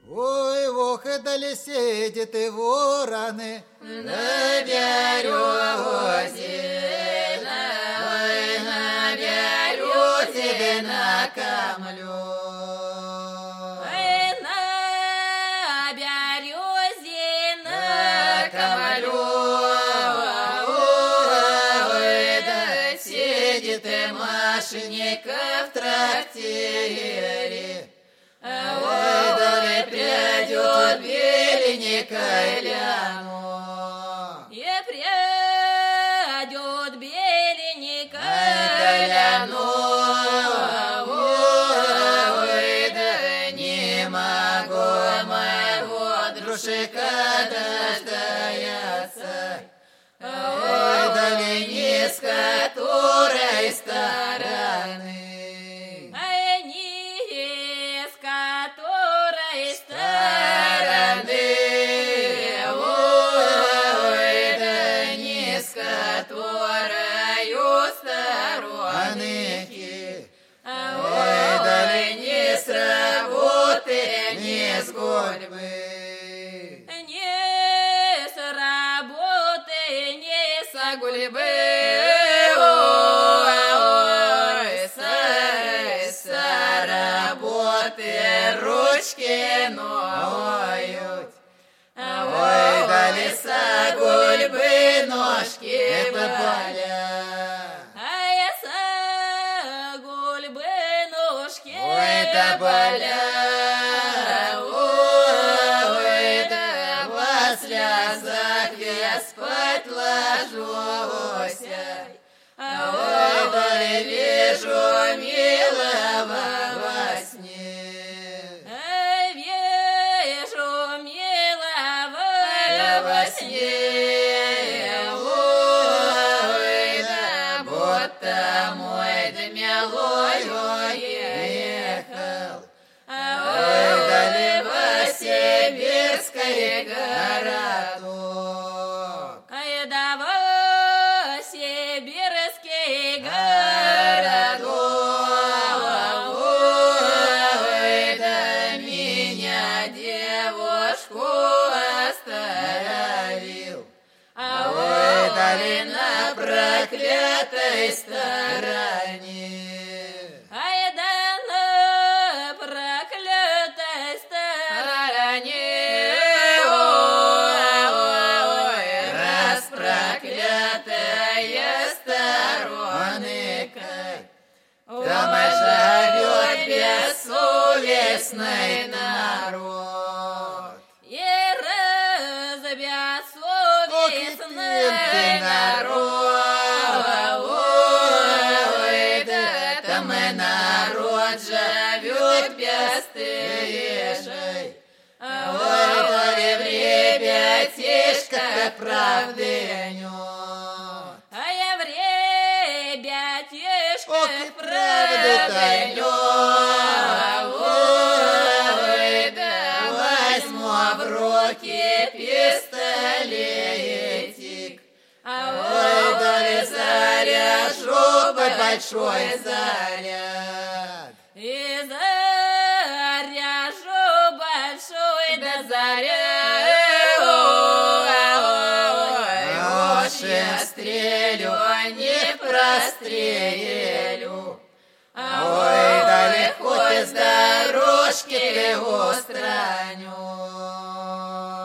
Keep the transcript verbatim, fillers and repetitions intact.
Ой, ох, дали сидят и вороны на березе, ой, на березе на камлю. Ой, на березе на камлю, ой, да сидит и Машенька в трактире. Ой, дали придет беленькая Ляну. И придет беленькая Ляну. Ой, да не могу моего дружка дождаться. Ой, дали не с которой стороны. Не с гольбы, не с работы, не с гольбы, ой, с, с работы ручки ноют, ой, дали с гольбы ножки болят, ай, с гольбы ножки болят. Спать ложуся, ой, дали вижу милого во сне. Вижу милого во сне, ой, да будто мой дмелой ехал, ой, дали во Сибирской городок. Сибирский городок, ой, да меня девушку остановил, ой, дали на проклятой стороне, ай, да на проклятой стороне, ой, раз проклятая сторонка, там живет бессовестный народ. И раз бессовестный народ, ой, да там и народ живет бесстыжий, ой, дали в ребятишках правды нет. Правда ой, да возьму в руки пистолетик, ой, дали заряжу большой заряд, и заряжу большой да заряд, ой, уши стрелю, не прострелю. Ой, дали хоть с дорожки остро